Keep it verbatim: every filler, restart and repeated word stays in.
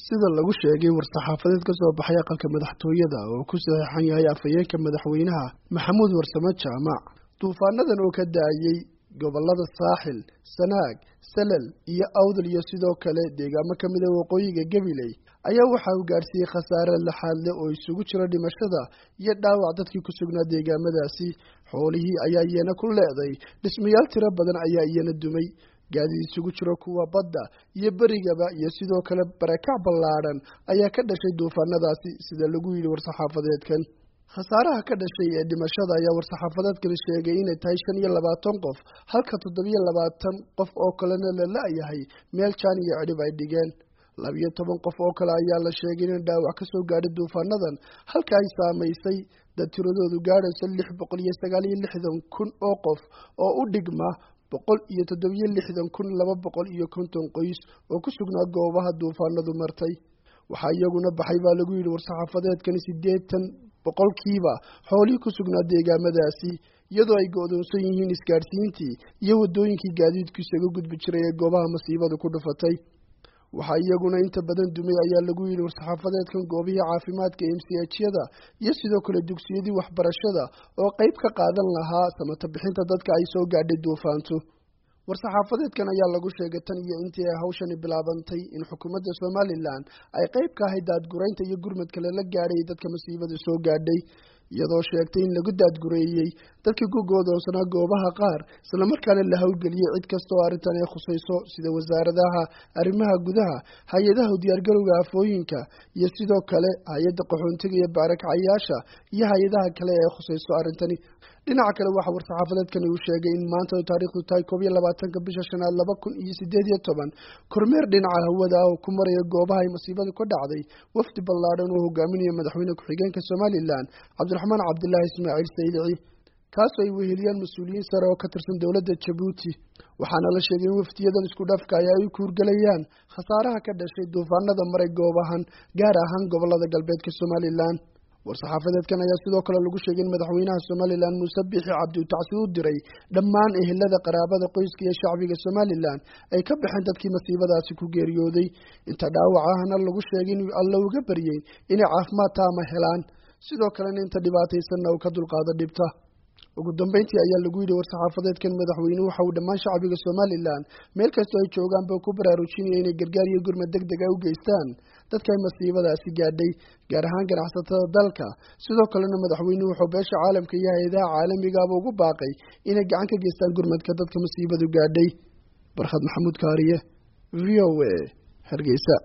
sida lagu sheegay war-saxaafadeed ka soo baxay aqalka madaxtooyada oo ku saxiixan yahay afhayeenka madaxweynaha Maxamuud Warsame Jaamac duufaanadan oo ka daayay gobolada Saaxil, Sanaag, Salal iyo Awdal iyo sidoo kale deegaamo ka mid ah waqooyiga Gabiley ayaa waxa uu gaarsiiyay khasaare laxaad leh oo isugu jira dhimashada iyo dhaawac dadkii ku sugnaa deegaamadaasi. Xoolihii ayaa iyana ku leeday, dhismayaal tiro badan ayaa iyana dumay, gaadiid isugu jiro kuwa badda iyo berigaba iyo sidoo kale barakac ballaaran ayaa ka dhashay duufaanadaasi sida lagu yidhi war-saxaafadeedkan. khasaaraha ka dhashay ee dhimashada ayaa war-saxaafadeedkan sheegay inay tahay shan iyo labaatan qof halka toddobiyo labaatan qof oo kalena la la-yahay meel jaan iyo cidhib ay dhigeen. labiyo toban qof oo kale ayaa la sheegay in dhaawac ka soo gaadhay duufaanadan halka ay saamaysay dad tiradoodu gaadhayso lix boqol iyo sagaal iyo lixdan kun oo qof oo u dhigma boqol iyo toddobiyo lixdan kun laba boqol iyo konton qoys oo ku sugnaa goobaha duufaanadu martay. waxaa iyaguna baxay baa lagu yidhi war-saxaafadeedkani siddeetan boqolkiiba xoolihii ku sugnaa deegaamadaasi iyadoo ay go-doonsan yihiin isgaadhsiintii iyo waddooyinkii gaadiidku isaga gudbi jiray ee goobaha masiibadu ku dhufatay. waxaa iyaguna inta badan dumay ayaa lagu yidhi war-saxaafadeedkan goobihii caafimaadka M C H-yada iyo sidoo kale dugsiyadii waxbarashada oo qayb ka qaadan lahaa samata bixinta dadka ay soo gaadhay duufaantu. war-saxaafadeedkan ayaa lagu sheegay tan iyo intii ay hawshani bilaabantay in xukuumadda Somaliland ay qayb ka ahayd daadguraynta iyo gurmadka lala gaadhay dadka masiibada soo gaadhay, iyadoo sheegtay in lagu daadgureeyey dadkii ku goodoonsanaa goobaha qaar isla markaana la hawlgeliyey cid kasta oo arrintan ay khusayso sida wasaaradaha arrimaha gudaha, hay-adaha u diyaargarowga aafooyinka iyo sidoo kale hay-adda qaxoontiga iyo baarakacayaasha iyo hay-adaha kale ee khusayso arrintani. dhinaca kale waxaa war-saxaafadeedkani uu sheegay in maanta ay taariikhdu tahay koob iyo labaatanka bisha shanaad laba kun iyo siddeed iyo toban kormeer dhinaca hawada ah oo ku maraya goobaha ay masiibadu ka dhacday wafdi ballaadhan oo hogaaminaya madaxweyne ku-xigeenka Somaliland Cabdiraxmaan Cabdilaahi Ismaaciil Saylici, kaasoo ay weheliyaan mas-uuliyiin sare oo ka tirsan dowladda Jabuuti. waxaana la sheegay in wafdiyadan isku dhafka ay ay ku hurgalayaan khasaaraha ka dhashay duufaanada maray goobahan gaar ahaan gobolada galbeedka Somaliland. war-saxaafadeedkan ayaa sidoo kale lagu sheegay in madaxweynaha Somaliland Muuse Biixi Cabdi uu tacsi u diray dhammaan ehelada qaraabada qoyska iyo shacbiga Somaliland ay ka baxeen dadkii masiibadaasi ku geeriyooday. inta dhaawac ahna lagu sheegay in alla uga baryay inay caafimaad taama helaan, sidoo kalena inta dhibaataysanna uu ka dulqaado dhibta. ugu dambeyntii ayaa lagu yidhi war-saxaafadeedkan madaxweynuhu waxa uu dhammaan shacbiga Somaliland meel kastoo ay joogaanba ku baraarujinaya inay gargaar iyo gurmad degdeg ah u geystaan dadka ay masiibadaasi gaadhay, gaar ahaan ganacsatada dalka. sidoo kalena madaxweynuhu wuxuu beesha caalamka iyo hay-adaha caalamigaaba ugu baaqay inay gacan ka geystaan gurmadka dadka masiibadu gaadhay. Barkhad Maxamuud Kaariye, V O A, Hargeysa.